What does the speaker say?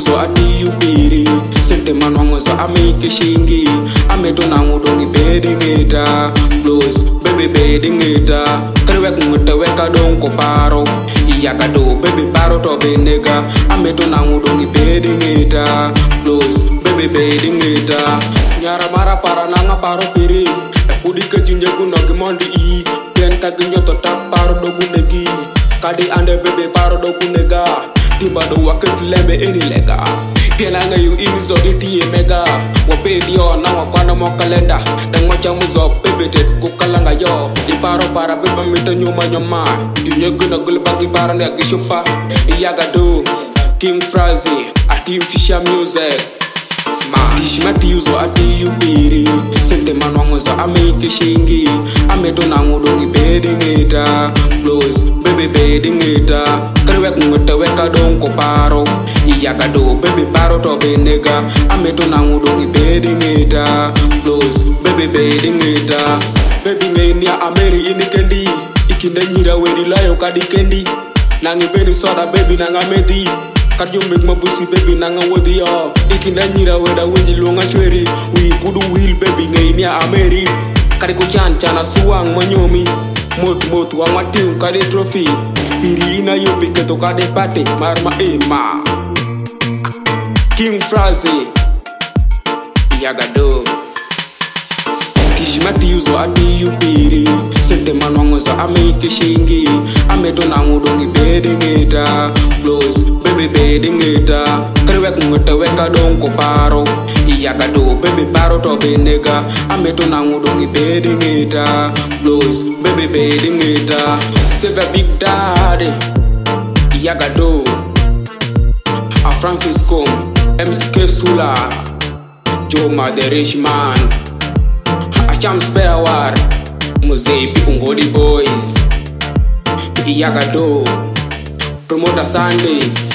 so ati upiri sente manwango so amike shingi ameto nangu dongi bedi ngita blues baby bedi ngita krewek ngita weka dong ko paro iyaka do baby paro to benega ameto nangu dongi bedi ngita blues baby bedi ngita nyara mara para nanga paro piri udi ke junje guno gimondi i yen tag nyoto tap paro do gunegi kadi ande baby paro do gunega timba do waket lembe eni lega piena nga yu inizo iti mega wa baby yo na wa kwana mo kalenda dang mo chamu zo baby tet ku kalanga yo di paro para beba mito nyuma nyoma junje guno gul bagi paro ne gishumpa iyaga do King Frazi ati Fisher Music Tishmati yuzo ati yubiri sente manwango za ameke shingi ameto nangu dongi bedi ngita blues baby bedi ngita krewek ngita weka dong ko paro iyaka do baby paro to benega ameto nangu dongi bedi ngita blues baby bedi ngita baby ngeni ya ameri ini kendi ikinde nyira weni layo kadi kendi nangi bedi soda baby nanga medi Kadyo make mabusi baby nanga wodi yo ikinda nyira weda wenji luonga chweri wi kudu will baby ngei ni ameri kari ko chan chana suwang manyomi mot wangwa tim kade trophy piri ina yo piketo kade pate marma ema King Frazi Yagado Tishmati yuzo ati yubiri sente manwango za ameke shingi ameto nangu dongi bedi ngita blues baby bedi ngita krewek ngita weka dong ko paro iyaka do baby paro to benega ameto nangu dongi bedi ngita blues baby bedi ngita Save Big Daddy iyaka do a Francisco MCK Sula Joma the Rich Man Acham spare war Muzepi Ungodi Boys Iyaka do Promoter Sunday